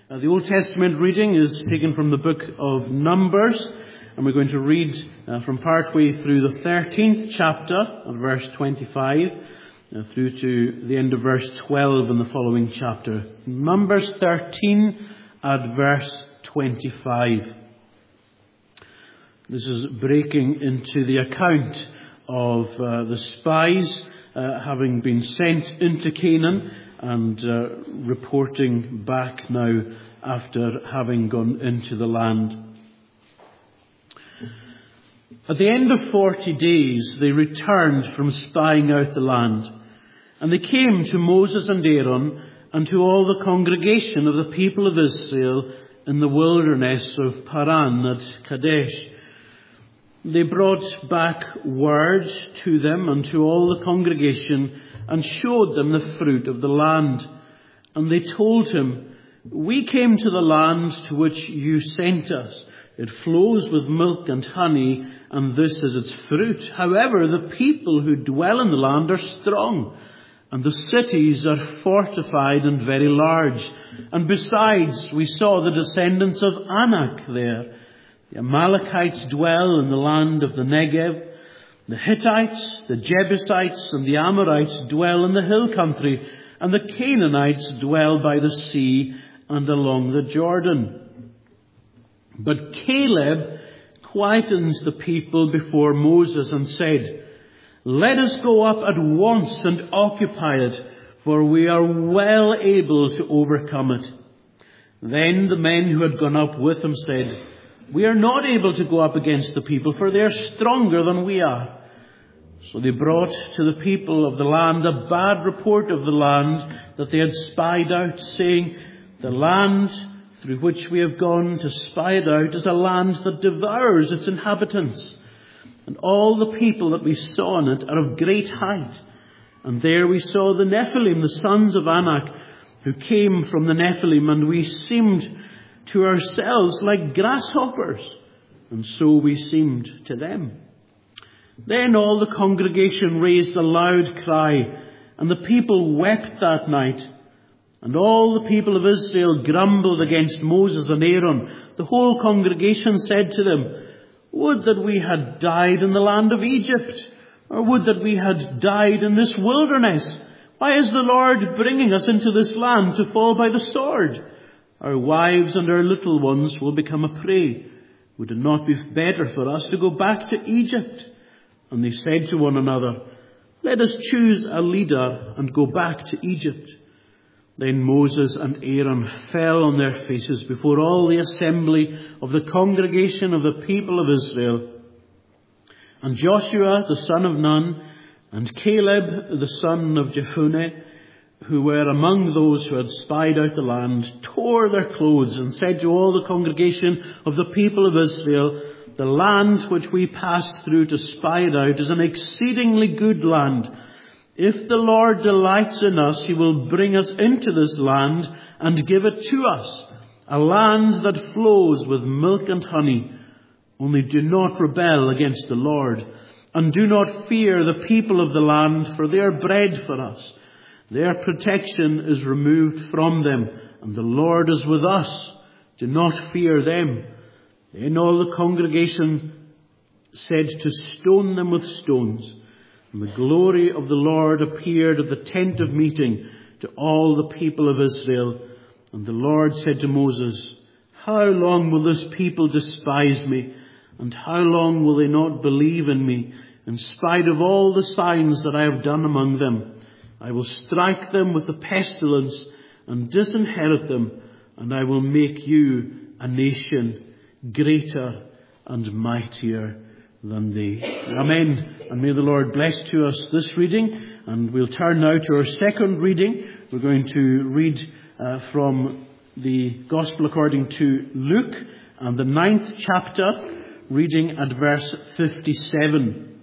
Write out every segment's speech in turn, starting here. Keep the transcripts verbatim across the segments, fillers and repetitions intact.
Uh, the Old Testament reading is taken from the book of Numbers, and we're going to read uh, from partway through the thirteenth chapter of verse twenty-five uh, through to the end of verse twelve in the following chapter. Numbers thirteen at verse twenty-five. This is breaking into the account of uh, the spies uh, having been sent into Canaan and uh, reporting back now after having gone into the land. At the end of forty days, they returned from spying out the land, and they came to Moses and Aaron and to all the congregation of the people of Israel in the wilderness of Paran at Kadesh. They brought back word to them and to all the congregation and showed them the fruit of the land. And they told him, "We came to the land to which you sent us. It flows with milk and honey, and this is its fruit. However, the people who dwell in the land are strong, and the cities are fortified and very large. And besides, we saw the descendants of Anak there. The Amalekites dwell in the land of the Negev. The Hittites, the Jebusites, and the Amorites dwell in the hill country, and the Canaanites dwell by the sea and along the Jordan." But Caleb quietened the people before Moses and said, "Let us go up at once and occupy it, for we are well able to overcome it." Then the men who had gone up with him said, "We are not able to go up against the people, for they are stronger than we are." So they brought to the people of the land a bad report of the land that they had spied out, saying, "The land through which we have gone to spy it out is a land that devours its inhabitants. And all the people that we saw in it are of great height. And there we saw the Nephilim, the sons of Anak, who came from the Nephilim, and we seemed to ourselves like grasshoppers, and so we seemed to them." Then all the congregation raised a loud cry, and the people wept that night. And all the people of Israel grumbled against Moses and Aaron. The whole congregation said to them, "Would that we had died in the land of Egypt, or would that we had died in this wilderness. Why is the Lord bringing us into this land to fall by the sword? Our wives and our little ones will become a prey. Would it not be better for us to go back to Egypt?" And they said to one another, "Let us choose a leader and go back to Egypt." Then Moses and Aaron fell on their faces before all the assembly of the congregation of the people of Israel. And Joshua the son of Nun and Caleb the son of Jephunneh, who were among those who had spied out the land, tore their clothes and said to all the congregation of the people of Israel, "The land which we passed through to spy it out is an exceedingly good land. If the Lord delights in us, he will bring us into this land and give it to us, a land that flows with milk and honey. Only do not rebel against the Lord, and do not fear the people of the land, for they are bread for us. Their protection is removed from them, and the Lord is with us. Do not fear them." Then all the congregation said to stone them with stones. And the glory of the Lord appeared at the tent of meeting to all the people of Israel. And the Lord said to Moses, "How long will this people despise me? And how long will they not believe in me, in spite of all the signs that I have done among them? I will strike them with the pestilence and disinherit them, and I will make you a nation greater and mightier than they." Amen. And may the Lord bless to us this reading. And we'll turn now to our second reading. We're going to read uh, from the Gospel according to Luke and the ninth chapter, reading at verse fifty-seven.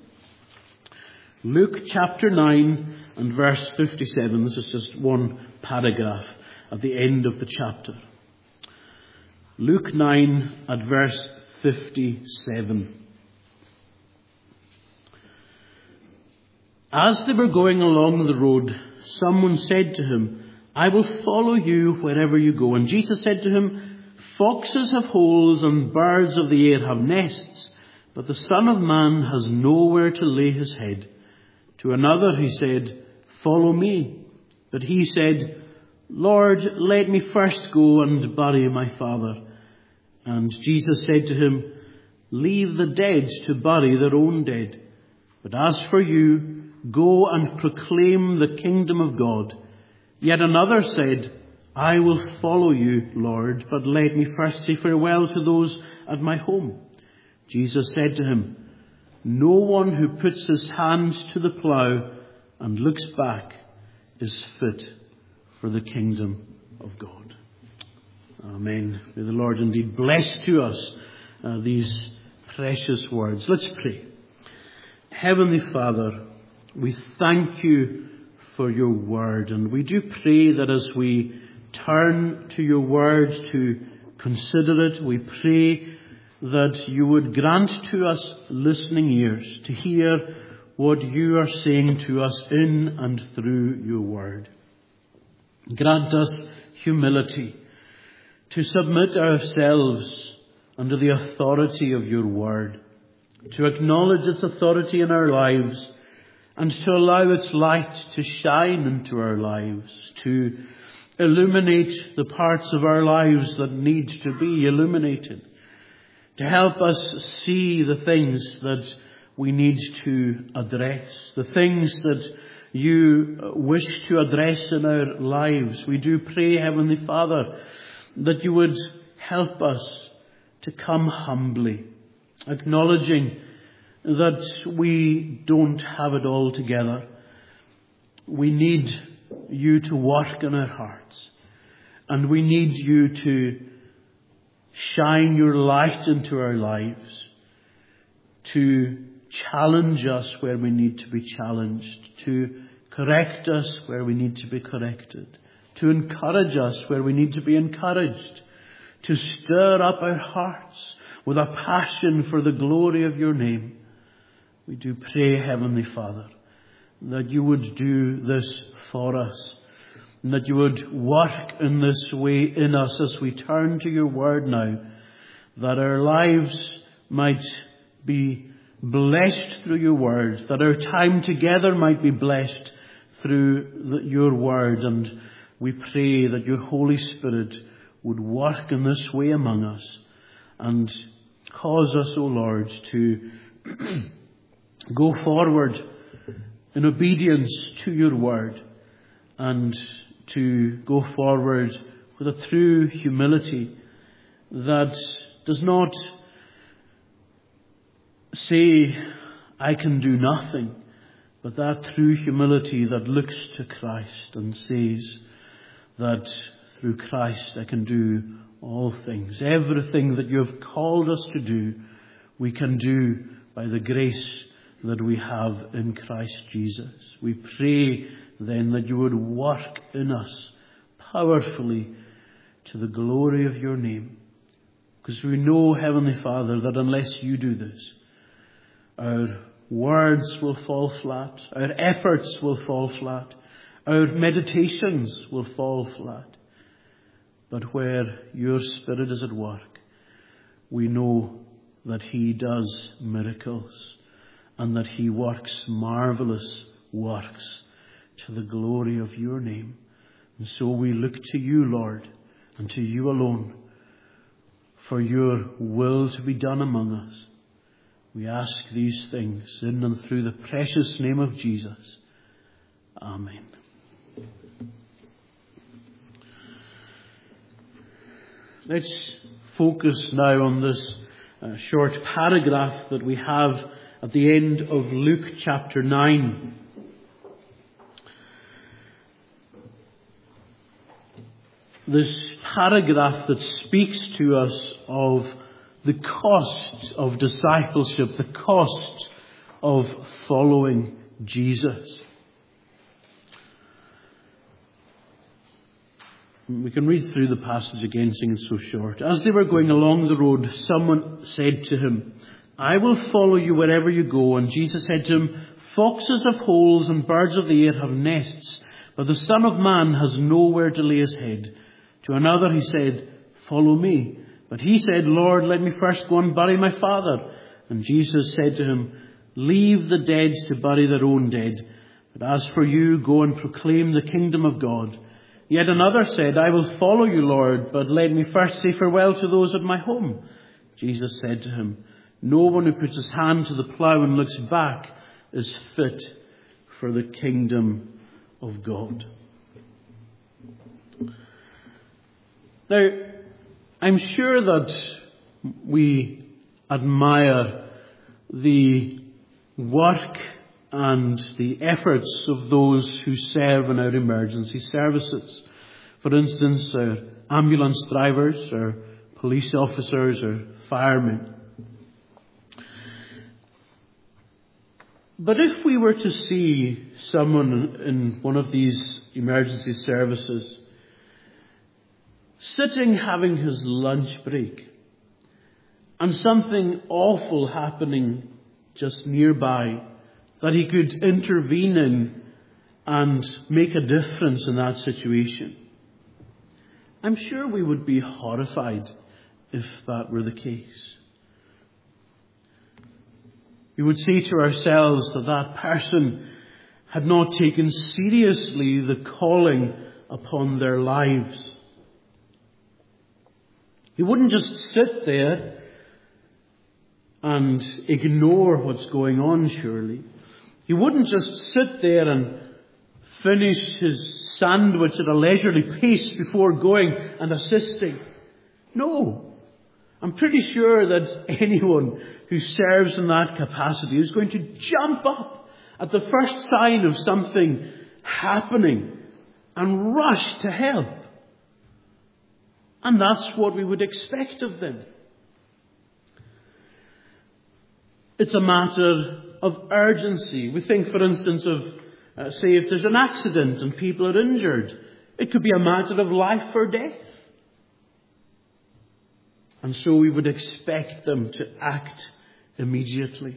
Luke chapter nine and verse fifty-seven. This is just one paragraph at the end of the chapter. Luke nine at verse fifty-seven. As they were going along the road, someone said to him, I will follow you wherever you go. And Jesus said to him, foxes have holes and birds of the air have nests, but the Son of Man has nowhere to lay his head. To another he said, follow me. But he said, Lord, let me first go and bury my father. And Jesus said to him, leave the dead to bury their own dead. But as for you, go and proclaim the kingdom of God. Yet another said, I will follow you, Lord, but let me first say farewell to those at my home. Jesus said to him, no one who puts his hand to the plough and looks back is fit for the kingdom of God. Amen. May the Lord indeed bless to us uh, these precious words. Let's pray. Heavenly Father, we thank you for your word, and we do pray that as we turn to your word to consider it, we pray that you would grant to us listening ears to hear what you are saying to us in and through your word. Grant us humility to submit ourselves under the authority of your word, to acknowledge its authority in our lives, and to allow its light to shine into our lives, to illuminate the parts of our lives that need to be illuminated, to help us see the things that we need to address, the things that you wish to address in our lives. We do pray, Heavenly Father, that you would help us to come humbly, acknowledging that we don't have it all together. We need you to work in our hearts, and we need you to shine your light into our lives, to challenge us where we need to be challenged, to correct us where we need to be corrected, to encourage us where we need to be encouraged, to stir up our hearts with a passion for the glory of your name. We do pray, Heavenly Father, that you would do this for us, and that you would work in this way in us as we turn to your word now, that our lives might be blessed through your word, that our time together might be blessed through the, your word. And we pray that your Holy Spirit would work in this way among us and cause us, O Lord, to go forward in obedience to your word, and to go forward with a true humility that does not say, I can do nothing, but that true humility that looks to Christ and says that through Christ I can do all things. Everything that you have called us to do, we can do by the grace that we have in Christ Jesus. We pray then that you would work in us powerfully to the glory of your name. Because we know, Heavenly Father, that unless you do this, our words will fall flat, our efforts will fall flat, our meditations will fall flat. But where your Spirit is at work, we know that he does miracles, and that he works marvelous works to the glory of your name. And so we look to you, Lord, and to you alone, for your will to be done among us. We ask these things in and through the precious name of Jesus. Amen. Let's focus now on this uh, short paragraph that we have at the end of Luke chapter nine. This paragraph that speaks to us of the cost of discipleship, the cost of following Jesus. We can read through the passage again, seeing it's so short. As they were going along the road, someone said to him, I will follow you wherever you go. And Jesus said to him, foxes have holes and birds of the air have nests, but For the Son of Man has nowhere to lay his head." To another he said, "Follow me." But he said, "Lord, let me first go and bury my father." And Jesus said to him, "Leave the dead to bury their own dead. But as for you, go and proclaim the kingdom of God." Yet another said, "I will follow you, Lord, but let me first say farewell to those at my home." Jesus said to him, "No one who puts his hand to the plough and looks back is fit for the kingdom of God." Now, I'm sure that we admire the work and the efforts of those who serve in our emergency services. For instance, our ambulance drivers, our police officers, or firemen. But if we were to see someone in one of these emergency services sitting having his lunch break and something awful happening just nearby that he could intervene in and make a difference in that situation, I'm sure we would be horrified if that were the case. We would say to ourselves that that person had not taken seriously the calling upon their lives. He wouldn't just sit there and ignore what's going on, surely. He wouldn't just sit there and finish his sandwich at a leisurely pace before going and assisting. No. I'm pretty sure that anyone who serves in that capacity is going to jump up at the first sign of something happening and rush to help. And that's what we would expect of them. It's a matter of urgency. We think, for instance, of, uh, say, if there's an accident and people are injured, it could be a matter of life or death. And so we would expect them to act immediately.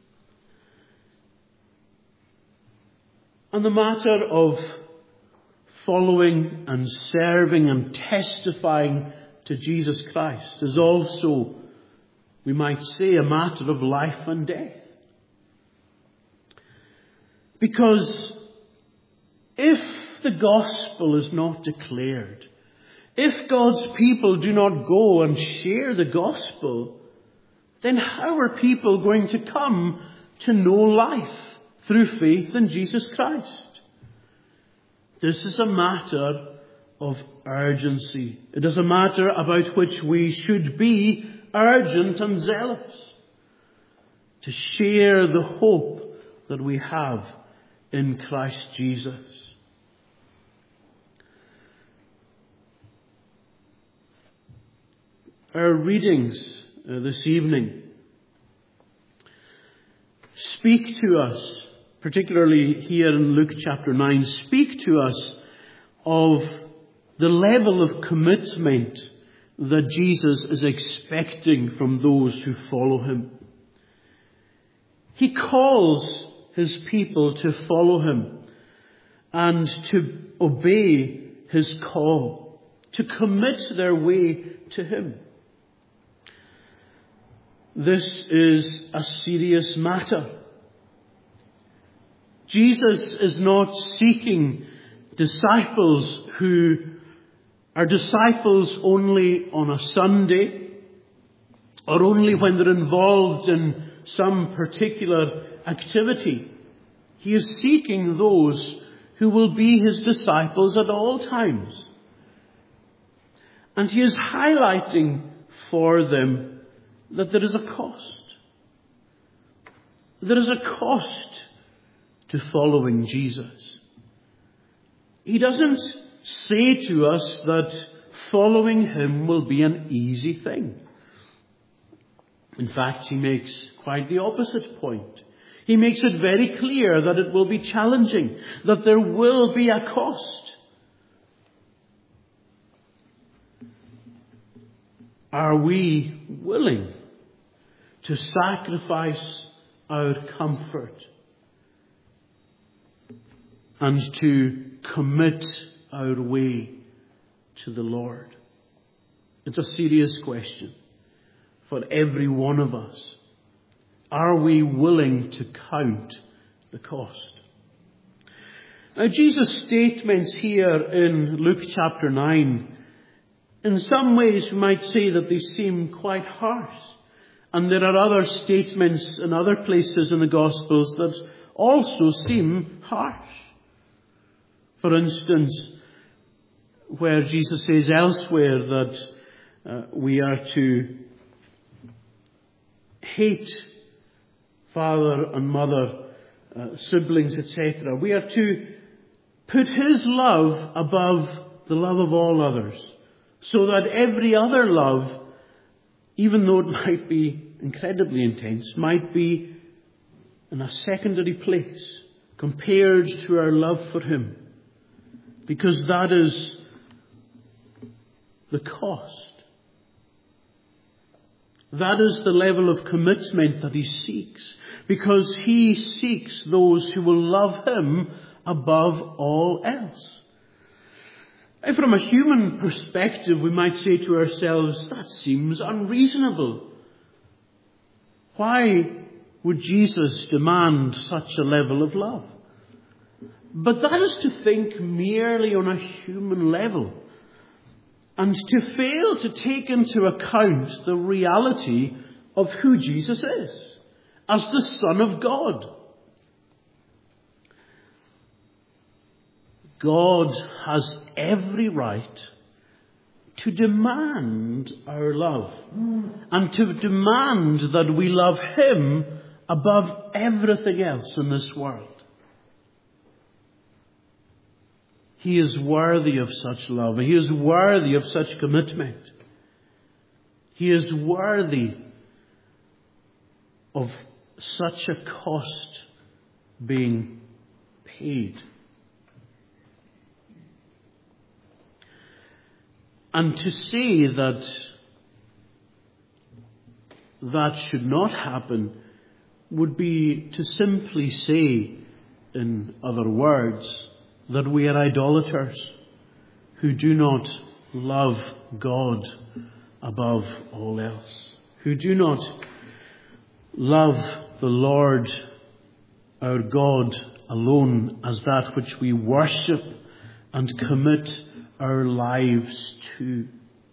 And the matter of following and serving and testifying to Jesus Christ is also, we might say, a matter of life and death. Because if the gospel is not declared, if God's people do not go and share the gospel, then how are people going to come to know life through faith in Jesus Christ? This is a matter of urgency. It is a matter about which we should be urgent and zealous to share the hope that we have in Christ Jesus. Our readings uh, this evening speak to us, particularly here in Luke chapter nine, speak to us of the level of commitment that Jesus is expecting from those who follow him. He calls his people to follow him and to obey his call, to commit their way to him. This is a serious matter. Jesus is not seeking disciples who are disciples only on a Sunday or only when they're involved in some particular activity. He is seeking those who will be his disciples at all times. And he is highlighting for them that there is a cost. There is a cost to following Jesus. He doesn't say to us that following him will be an easy thing. In fact, he makes quite the opposite point. He makes it very clear that it will be challenging, that there will be a cost. Are we willing to sacrifice our comfort and to commit our way to the Lord? It's a serious question for every one of us. Are we willing to count the cost? Now, Jesus' statements here in Luke chapter nine, in some ways we might say that they seem quite harsh. And there are other statements in other places in the Gospels that also seem harsh. For instance, where Jesus says elsewhere that uh, we are to hate father and mother, uh, siblings, et cetera. We are to put his love above the love of all others, so that every other love, even though it might be incredibly intense, might be in a secondary place compared to our love for him. Because that is the cost. That is the level of commitment that he seeks. Because he seeks those who will love him above all else. And from a human perspective, we might say to ourselves, that seems unreasonable. Why would Jesus demand such a level of love? But that is to think merely on a human level, and to fail to take into account the reality of who Jesus is as the Son of God. God has every right to demand our love, and to demand that we love him above everything else in this world. He is worthy of such love. He is worthy of such commitment. He is worthy of such a cost being paid. And to say that that should not happen would be to simply say, in other words, that we are idolaters who do not love God above all else, who do not love the Lord our God alone as that which we worship and commit our lives to.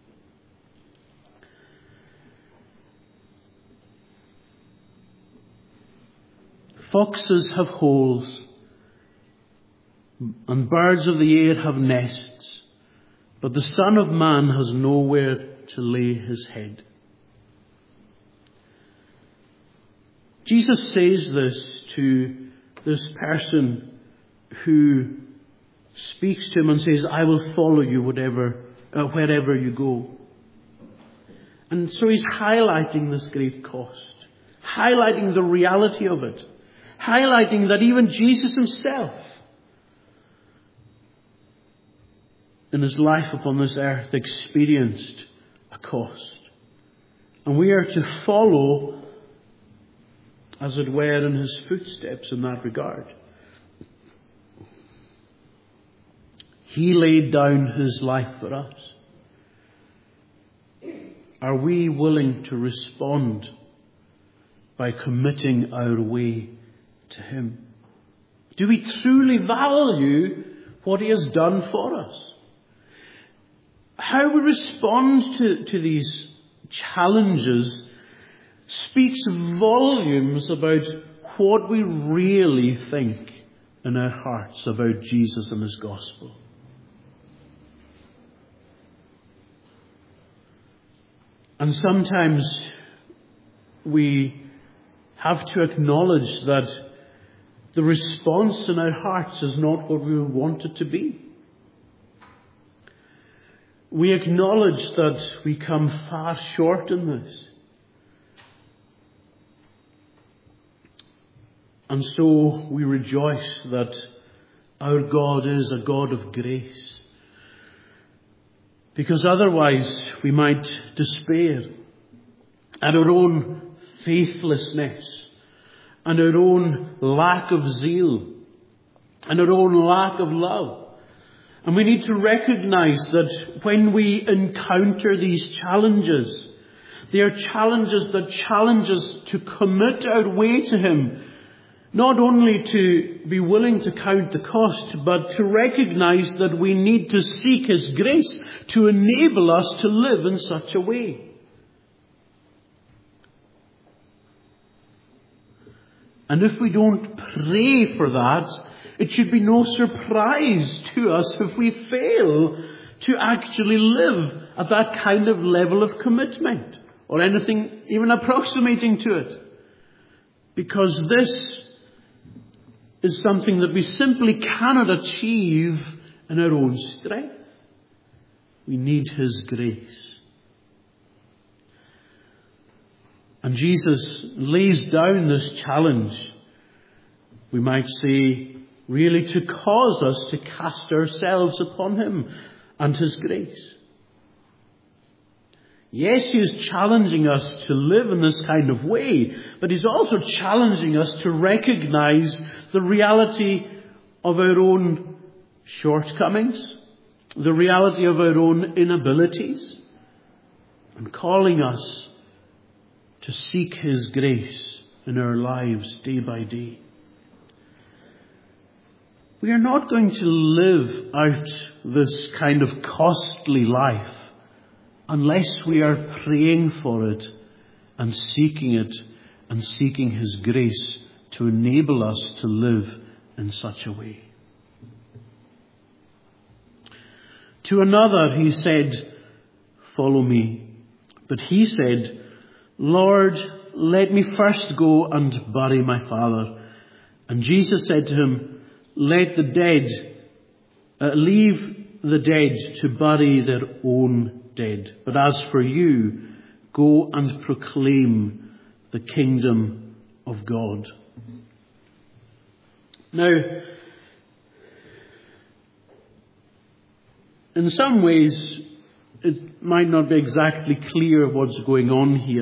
Foxes have holes, and birds of the air have nests, but the Son of Man has nowhere to lay his head. Jesus says this to this person who speaks to him and says, I will follow you whatever, uh, wherever you go. And so he's highlighting this great cost, highlighting the reality of it, highlighting that even Jesus himself, in his life upon this earth, experienced a cost. And we are to follow, as it were, in his footsteps in that regard. He laid down his life for us. Are we willing to respond by committing our way to him? Do we truly value what he has done for us? How we respond to, to these challenges speaks volumes about what we really think in our hearts about Jesus and his gospel. And sometimes we have to acknowledge that the response in our hearts is not what we want it to be. We acknowledge that we come far short in this. And so we rejoice that our God is a God of grace. Because otherwise we might despair at our own faithlessness and our own lack of zeal and our own lack of love. And we need to recognize that when we encounter these challenges, they are challenges that challenge us to commit our way to Him, not only to be willing to count the cost, but to recognize that we need to seek His grace to enable us to live in such a way. And if we don't pray for that, it should be no surprise to us if we fail to actually live at that kind of level of commitment, or anything even approximating to it. Because this is something that we simply cannot achieve in our own strength. We need His grace. And Jesus lays down this challenge, we might say, really to cause us to cast ourselves upon Him and His grace. Yes, He is challenging us to live in this kind of way, but He's also challenging us to recognize the reality of our own shortcomings, the reality of our own inabilities, and calling us to seek His grace in our lives day by day. We are not going to live out this kind of costly life unless we are praying for it and seeking it and seeking His grace to enable us to live in such a way. To another He said, "Follow me." But he said, "Lord, let me first go and bury my father." And Jesus said to him, "Let the dead, uh, leave the dead to bury their own dead. But as for you, go and proclaim the kingdom of God." Now, in some ways, it might not be exactly clear what's going on here.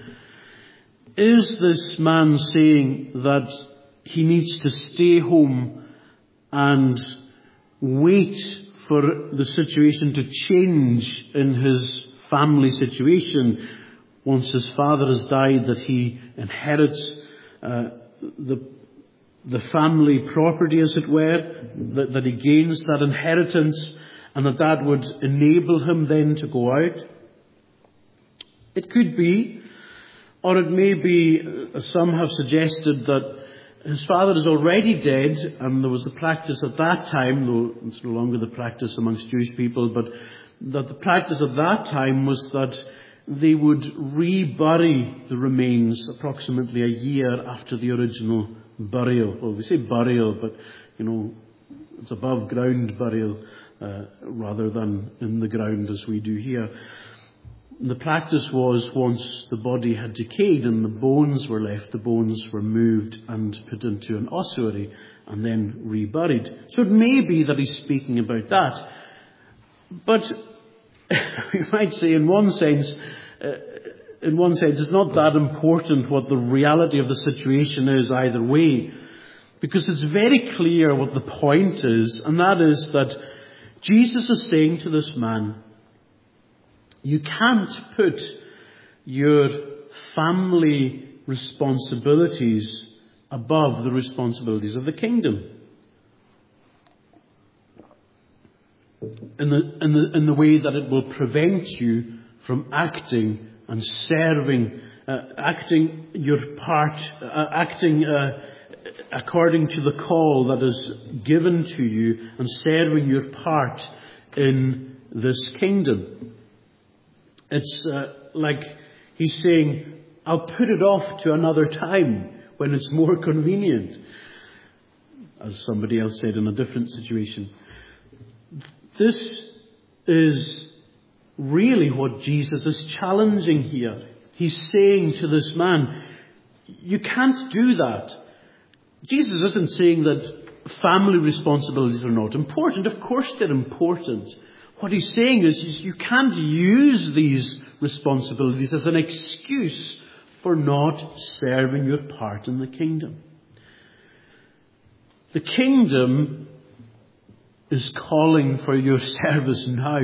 Is this man saying that he needs to stay home and wait for the situation to change in his family situation once his father has died, that he inherits uh, the the family property, as it were, that, that he gains that inheritance, and that that would enable him then to go out? It could be, or it may be, as some have suggested, that his father is already dead, and there was the practice at that time, though it's no longer the practice amongst Jewish people, but that the practice at that time was that they would re-bury the remains approximately a year after the original burial. Well, we say burial, but, you know, it's above ground burial uh, rather than in the ground as we do here. The practice was, once the body had decayed and the bones were left, the bones were moved and put into an ossuary and then reburied. So it may be that he's speaking about that. But we might say, in one sense, uh, in one sense, it's not that important what the reality of the situation is either way, because it's very clear what the point is, and that is that Jesus is saying to this man, you can't put your family responsibilities above the responsibilities of the kingdom. In the, in the, in the way that it will prevent you from acting and serving, uh, acting your part, uh, acting uh, according to the call that is given to you, and serving your part in this kingdom. It's uh, like he's saying, I'll put it off to another time when it's more convenient, as somebody else said in a different situation. This is really what Jesus is challenging here. He's saying to this man, you can't do that. Jesus isn't saying that family responsibilities are not important. Of course they're important. What he's saying is you can't use these responsibilities as an excuse for not serving your part in the kingdom. The kingdom is calling for your service now.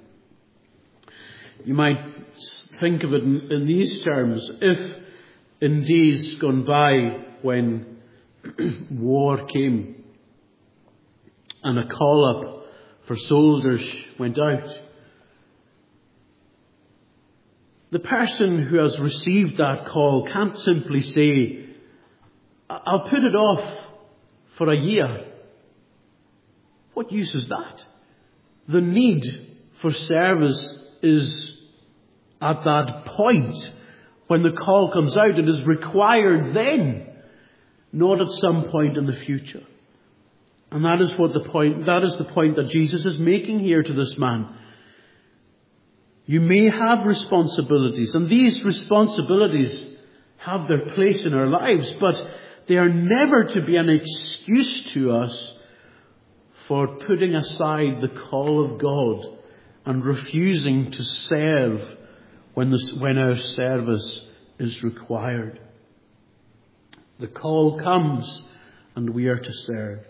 You might think of it in, in these terms. If in days gone by when war came and a call up for soldiers went out, the person who has received that call can't simply say, I'll put it off for a year. What use is that? The need for service is at that point when the call comes out. It is required then, not at some point in the future. And that is what the point, that is the point that Jesus is making here to this man. You may have responsibilities, and these responsibilities have their place in our lives, but they are never to be an excuse to us for putting aside the call of God and refusing to serve when, this, when our service is required. The call comes and we are to serve.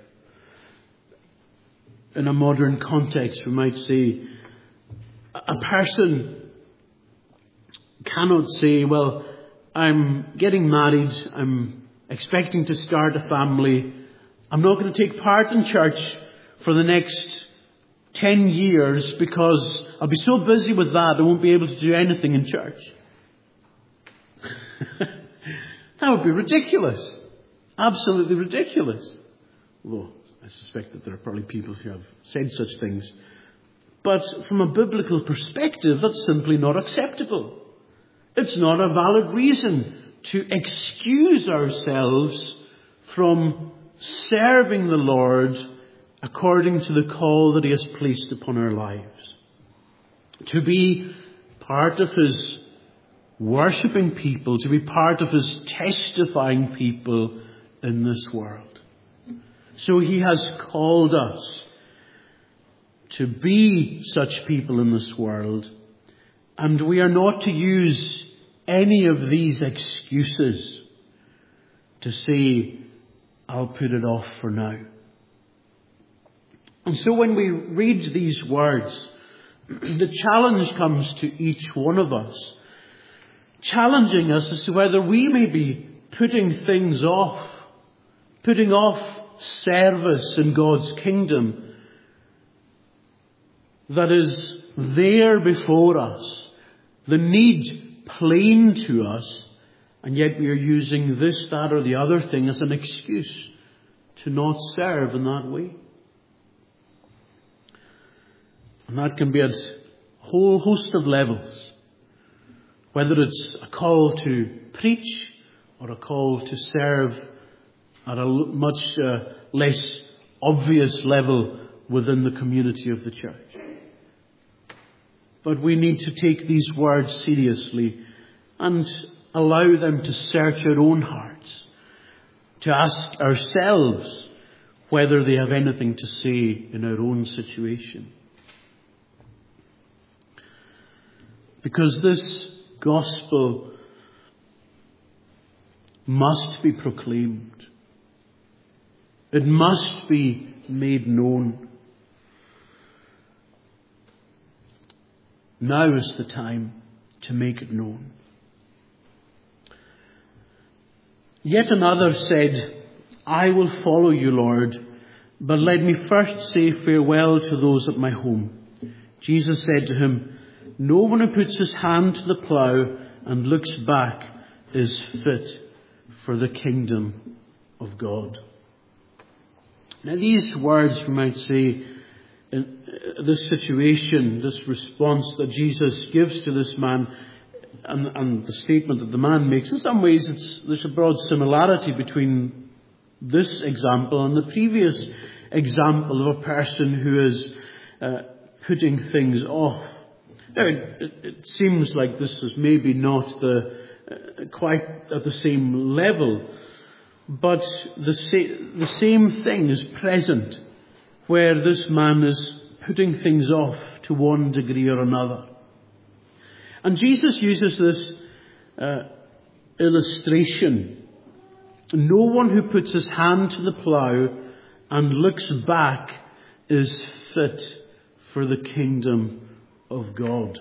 In a modern context, we might say, a person cannot say, well, I'm getting married, I'm expecting to start a family, I'm not going to take part in church for the next ten years because I'll be so busy with that I won't be able to do anything in church. That would be ridiculous. Absolutely ridiculous. Although I suspect that there are probably people who have said such things. But from a biblical perspective, that's simply not acceptable. It's not a valid reason to excuse ourselves from serving the Lord according to the call that He has placed upon our lives. To be part of His worshipping people, to be part of His testifying people in this world. So He has called us to be such people in this world, and we are not to use any of these excuses to say, I'll put it off for now. And so when we read these words, the challenge comes to each one of us, challenging us as to whether we may be putting things off, putting off service in God's kingdom that is there before us, the need plain to us, and yet we are using this, that or the other thing as an excuse to not serve in that way. And that can be at a whole host of levels. Whether it's a call to preach or a call to serve at a much uh, less obvious level within the community of the church. But we need to take these words seriously and allow them to search our own hearts, to ask ourselves whether they have anything to say in our own situation. Because this gospel must be proclaimed. It must be made known. Now is the time to make it known. Yet another said, I will follow you, Lord, but let me first say farewell to those at my home. Jesus said to him, no one who puts his hand to the plough and looks back is fit for the kingdom of God. Now these words, we might say, in this situation, this response that Jesus gives to this man, and, and the statement that the man makes, in some ways it's, there's a broad similarity between this example and the previous example of a person who is uh, putting things off. Now, it, it, it seems like this is maybe not the uh, quite at the same level, but the, sa- the same thing is present, where this man is putting things off to one degree or another. And Jesus uses this uh, illustration. No one who puts his hand to the plough and looks back is fit for the kingdom of God.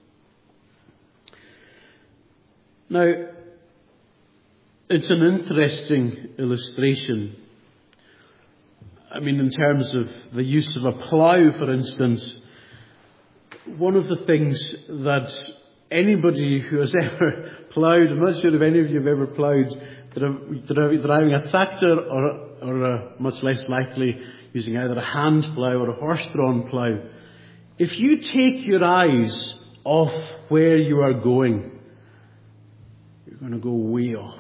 Now, it's an interesting illustration. I mean, in terms of the use of a plough, for instance, one of the things that anybody who has ever ploughed, I'm not sure if any of you have ever ploughed, driving a tractor or, or a, much less likely using either a hand plough or a horse-drawn plough. If you take your eyes off where you are going, you're going to go way off.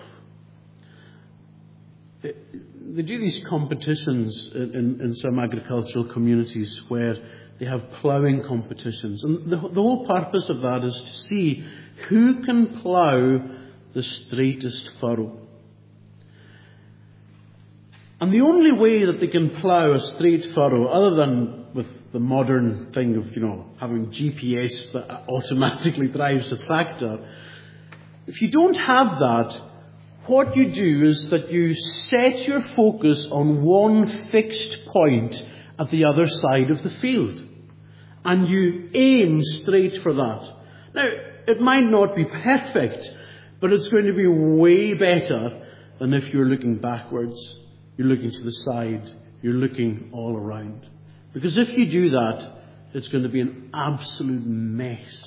They do these competitions in, in some agricultural communities where they have ploughing competitions. And the, the whole purpose of that is to see who can plough the straightest furrow. And the only way that they can plough a straight furrow, other than with the modern thing of, you know, having G P S that automatically drives the tractor, if you don't have that, what you do is that you set your focus on one fixed point at the other side of the field. And you aim straight for that. Now, it might not be perfect, but it's going to be way better than if you're looking backwards, you're looking to the side, you're looking all around. Because if you do that, it's going to be an absolute mess.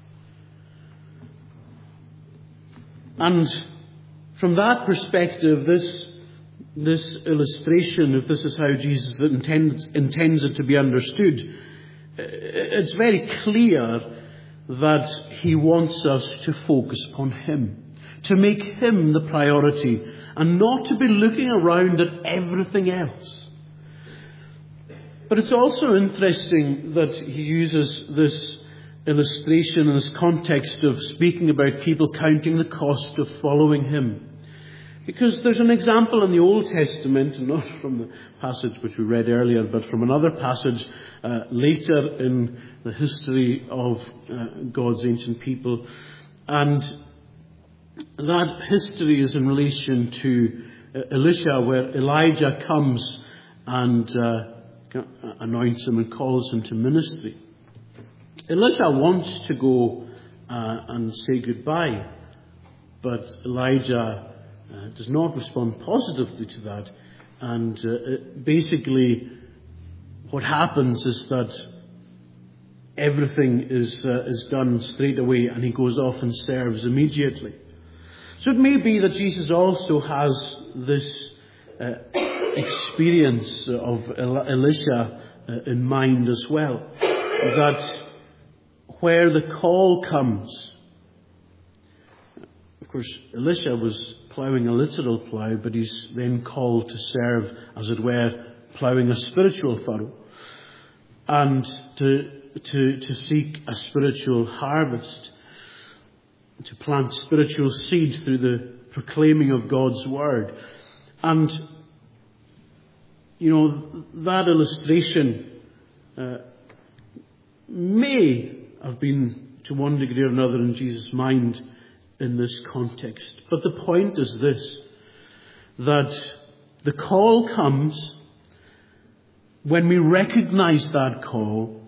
And from that perspective, this, this illustration, if this is how Jesus intends, intends it to be understood, it's very clear that he wants us to focus upon him, to make him the priority, and not to be looking around at everything else. But it's also interesting that he uses this illustration in this context of speaking about people counting the cost of following him. Because there's an example in the Old Testament, not from the passage which we read earlier, but from another passage uh, later in the history of uh, God's ancient people. And that history is in relation to uh, Elisha, where Elijah comes and uh, anoints him and calls him to ministry. Elisha wants to go uh, and say goodbye, but Elijah Uh, does not respond positively to that. And uh, it, basically what happens is that everything is uh, is done straight away, and he goes off and serves immediately. So it may be that Jesus also has this uh, experience of Elisha uh, in mind as well. That where the call comes, of course, Elisha was ploughing a literal plough, but he's then called to serve, as it were, ploughing a spiritual furrow, and to to to seek a spiritual harvest, to plant spiritual seed through the proclaiming of God's word. And you know, that illustration uh, may have been, to one degree or another, in Jesus' mind in this context. But the point is this, that the call comes when we recognize that call.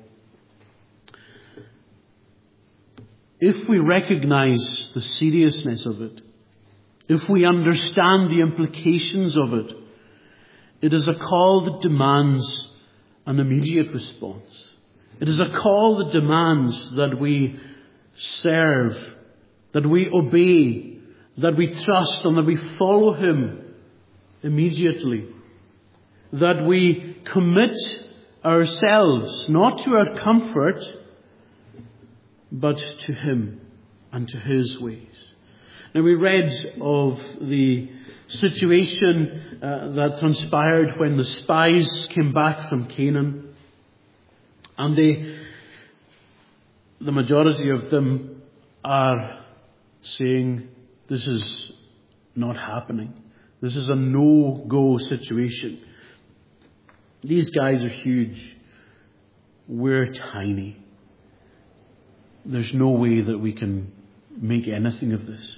If we recognize the seriousness of it, if we understand the implications of it, it is a call that demands an immediate response. It is a call that demands that we serve, that we obey, that we trust, and that we follow him immediately. That we commit ourselves, not to our comfort, but to him and to his ways. Now, we read of the situation uh, that transpired when the spies came back from Canaan, and they, the majority of them are saying, this is not happening. This is a no-go situation. These guys are huge. We're tiny. There's no way that we can make anything of this.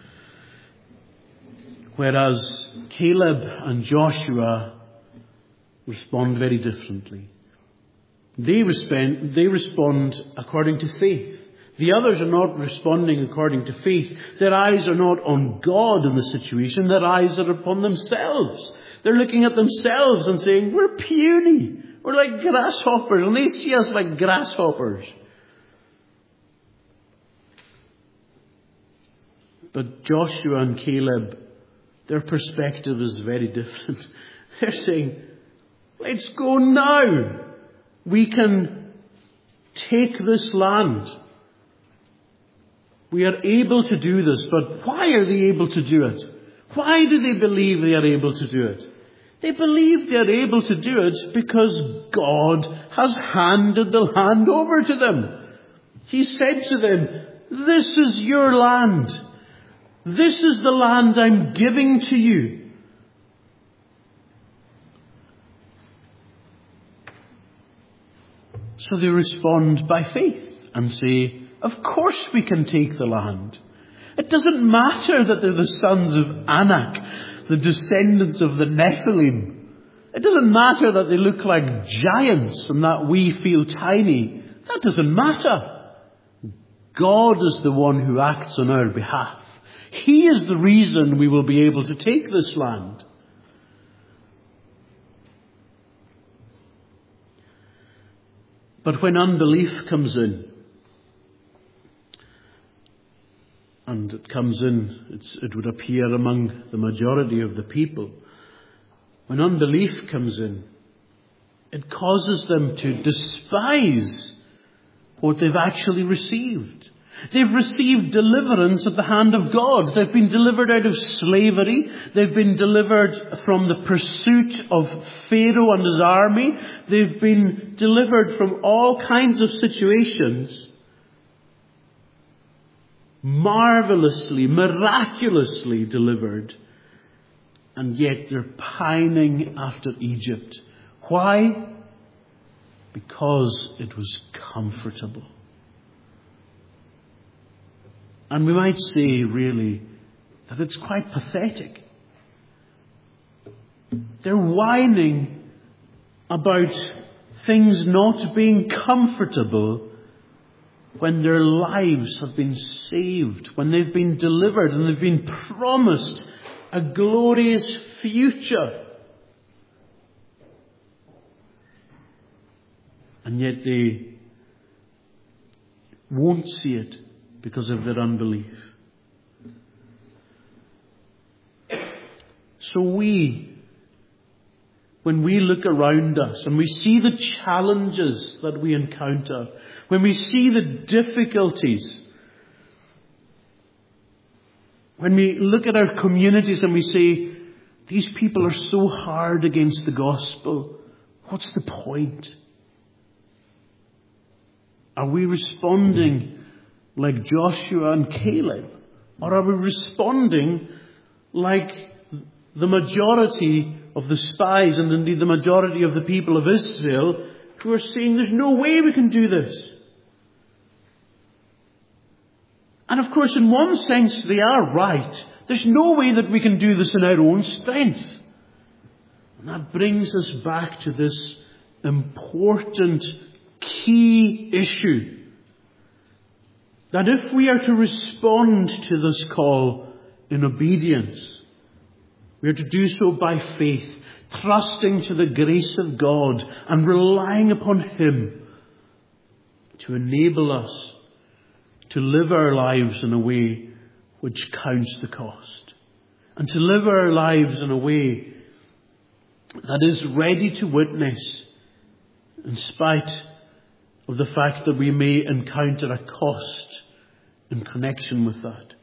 Whereas Caleb and Joshua respond very differently. They respond, they respond according to faith. The others are not responding according to faith. Their eyes are not on God in the situation. Their eyes are upon themselves. They're looking at themselves and saying, we're puny. We're like grasshoppers. And they see us like grasshoppers. But Joshua and Caleb, their perspective is very different. They're saying, let's go now. We can take this land. We are able to do this, but why are they able to do it? Why do they believe they are able to do it? They believe they are able to do it because God has handed the land over to them. He said to them, this is your land. This is the land I'm giving to you. So they respond by faith and say, of course we can take the land. It doesn't matter that they're the sons of Anak, the descendants of the Nephilim. It doesn't matter that they look like giants and that we feel tiny. That doesn't matter. God is the one who acts on our behalf. He is the reason we will be able to take this land. But when unbelief comes in, and it comes in, it's, it would appear among the majority of the people. When unbelief comes in, it causes them to despise what they've actually received. They've received deliverance at the hand of God. They've been delivered out of slavery. They've been delivered from the pursuit of Pharaoh and his army. They've been delivered from all kinds of situations. Marvelously, miraculously delivered. And yet they're pining after Egypt. Why? Because it was comfortable. And we might say, really, that it's quite pathetic. They're whining about things not being comfortable when their lives have been saved, when they've been delivered and they've been promised a glorious future. And yet they won't see it because of their unbelief. So we, when we look around us and we see the challenges that we encounter, when we see the difficulties, when we look at our communities and we say, these people are so hard against the gospel, what's the point? Are we responding like Joshua and Caleb? Or are we responding like the majority of the spies and indeed the majority of the people of Israel who are saying there's no way we can do this? And of course, in one sense, they are right. There's no way that we can do this in our own strength. And that brings us back to this important key issue. That if we are to respond to this call in obedience, we are to do so by faith, trusting to the grace of God and relying upon Him to enable us to live our lives in a way which counts the cost. And to live our lives in a way that is ready to witness in spite of the fact that we may encounter a cost in connection with that.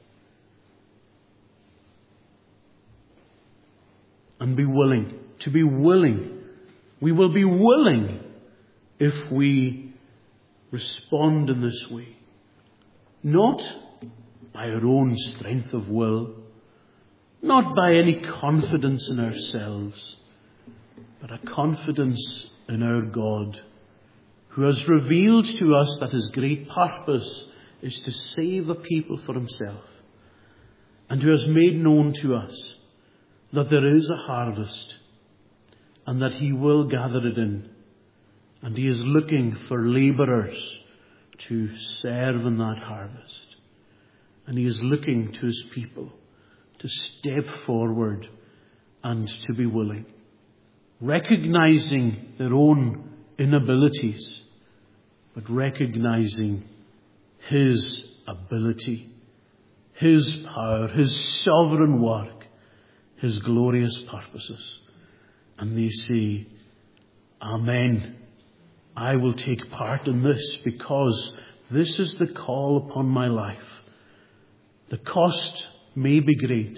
And be willing. To be willing. We will be willing if we respond in this way. Not by our own strength of will. Not by any confidence in ourselves. But a confidence in our God, who has revealed to us that His great purpose is to save a people for Himself, and who has made known to us that there is a harvest, and that he will gather it in. And he is looking for labourers to serve in that harvest. And he is looking to his people to step forward and to be willing, recognizing their own inabilities, but recognizing his ability, his power, his sovereign work, his glorious purposes. And they say, Amen. I will take part in this because this is the call upon my life. The cost may be great,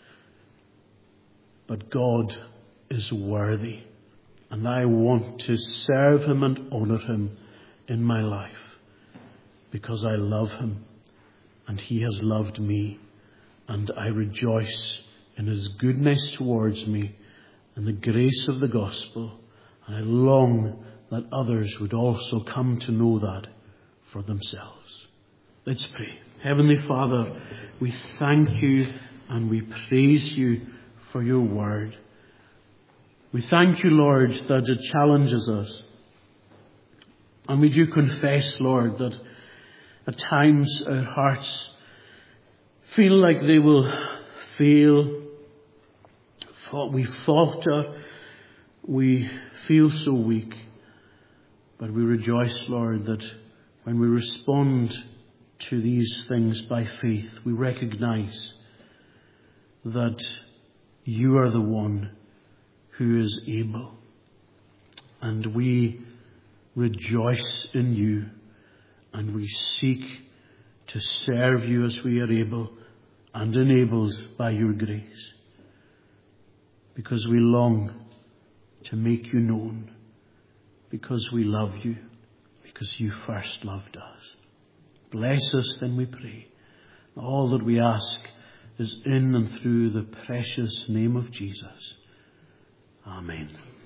but God is worthy. And I want to serve him and honour him in my life because I love him and he has loved me. And I rejoice in his goodness towards me and the grace of the gospel. And I long that others would also come to know that for themselves. Let's pray. Heavenly Father, we thank you and we praise you for your word. We thank you, Lord, that it challenges us. And we do confess, Lord, that at times our hearts feel like they will fail. We falter. We feel so weak. But we rejoice, Lord, that when we respond to these things by faith, we recognize that you are the one who is able. And we rejoice in you, and we seek to serve you as we are able and enabled by your grace, because we long to make you known, because we love you, because you first loved us. Bless us, then, we pray. All that we ask is in and through the precious name of Jesus. Amen.